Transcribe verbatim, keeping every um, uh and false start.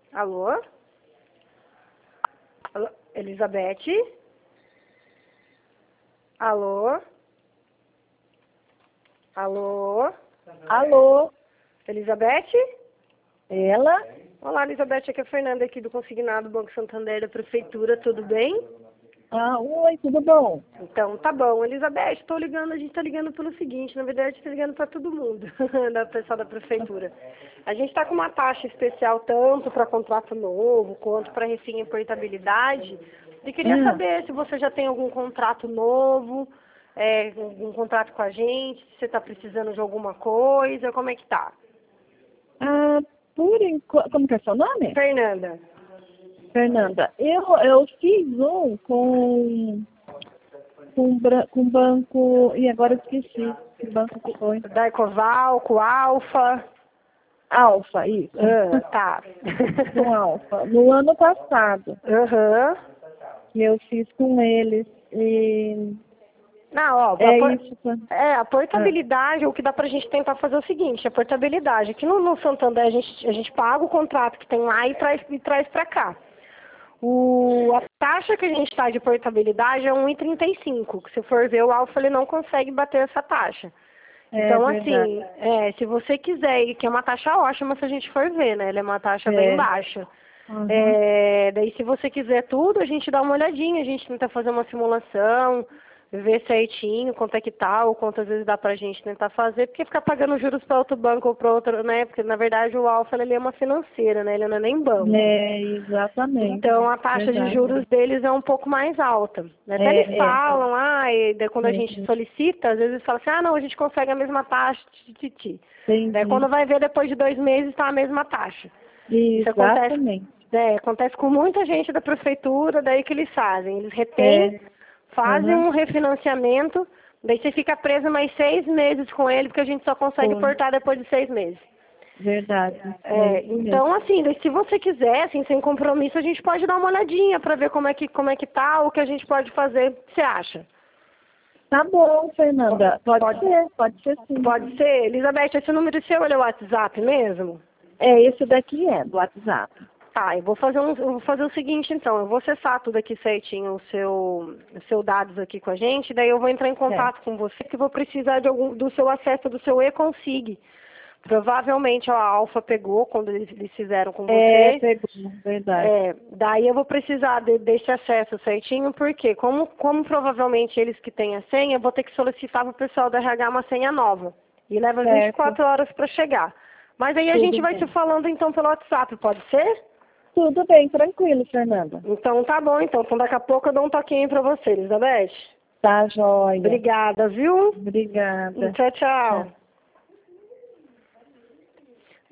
Alô? Alô? Elizabeth? Alô? Alô? Alô? Elizabeth? Ela? Olá, Elizabeth, aqui é a Fernanda aqui do Consignado Banco Santander da Prefeitura, tudo bem? Ah, oi, tudo bom? Então, tá bom. Elizabeth, estou ligando, a gente está ligando pelo seguinte, na verdade, está ligando para todo mundo, da pessoal da Prefeitura. A gente está com uma taxa especial tanto para contrato novo, quanto para refim e portabilidade, e queria Ah. saber se você já tem algum contrato novo, é, um contrato com a gente, se você está precisando de alguma coisa, como é que tá? Ah, por enquanto, como que é seu nome? Fernanda. Fernanda, eu, eu fiz um com, com, bra- com banco, e agora eu esqueci que banco que foi. Da Ecovalco, Alfa. Alfa, isso. Ah, tá. Com Alfa. No ano passado, Aham. que eu fiz com eles. E Não, ó, a é por- isso. tá? é, a Ah, portabilidade, o que dá pra gente tentar fazer é o seguinte, a portabilidade, aqui no, no Santander a gente, a gente paga o contrato que tem lá e traz, e traz pra cá. O, a taxa que a gente está de portabilidade é um e trinta e cinco, que se for ver o Alfa ele não consegue bater essa taxa. é Então, verdade. assim, é, se você quiser, e que é uma taxa ótima se a gente for ver, né? Ela é uma taxa bem É. baixa. Uhum. É, daí, se você quiser tudo, a gente dá uma olhadinha, a gente tenta fazer uma simulação, ver certinho quanto é que tá, ou quantas vezes dá pra gente tentar fazer, porque ficar pagando juros para outro banco ou para outro, né? Porque, na verdade, o Alfa, ele é uma financeira, né? Ele não é nem banco. É, exatamente. Então, a taxa de Verdade. juros deles é um pouco mais alta. Né? Até eles É, é. falam, ah, e daí quando a gente Uhum. solicita, às vezes eles falam assim, ah, não, a gente consegue a mesma taxa, tititi. Entendi. Daí quando vai ver, depois de dois meses, está a mesma taxa. Isso acontece, Exatamente. é, acontece com muita gente da prefeitura, daí que eles fazem. Eles retêm, É. fazem Uhum. um refinanciamento, daí você fica preso mais seis meses com ele, porque a gente só consegue Foi. portar depois de seis meses. Verdade. É, isso mesmo. então, assim, daí, se você quiser, assim, sem compromisso, a gente pode dar uma olhadinha para ver como é que como é que tá, o que a gente pode fazer. O que você acha? Tá bom, Fernanda. Pode, Pode- ser, pode ser sim. Pode ser? Elizabeth, esse número seu ele é o WhatsApp mesmo? É, esse daqui é, do WhatsApp. Tá, eu vou fazer um, eu vou fazer o seguinte então, eu vou acessar tudo aqui certinho, o seu, o seu dados aqui com a gente, daí eu vou entrar em contato com você, que eu vou precisar de algum, do seu acesso do seu e-consig. Provavelmente a Alfa pegou quando eles, eles fizeram com É, você. pegou, verdade. É, daí eu vou precisar de- desse acesso certinho, porque como, como provavelmente eles que têm a senha, eu vou ter que solicitar para o pessoal do R H uma senha nova. E leva Certo. vinte e quatro horas para chegar. Mas aí a Tudo gente vai bem. se falando então pelo WhatsApp, pode ser? Tudo bem, tranquilo, Fernanda. Então tá bom, então. Então daqui a pouco eu dou um toquinho para você, Elizabeth. Tá, joia. Obrigada, viu? Obrigada. Tchau, tchau. Tchau.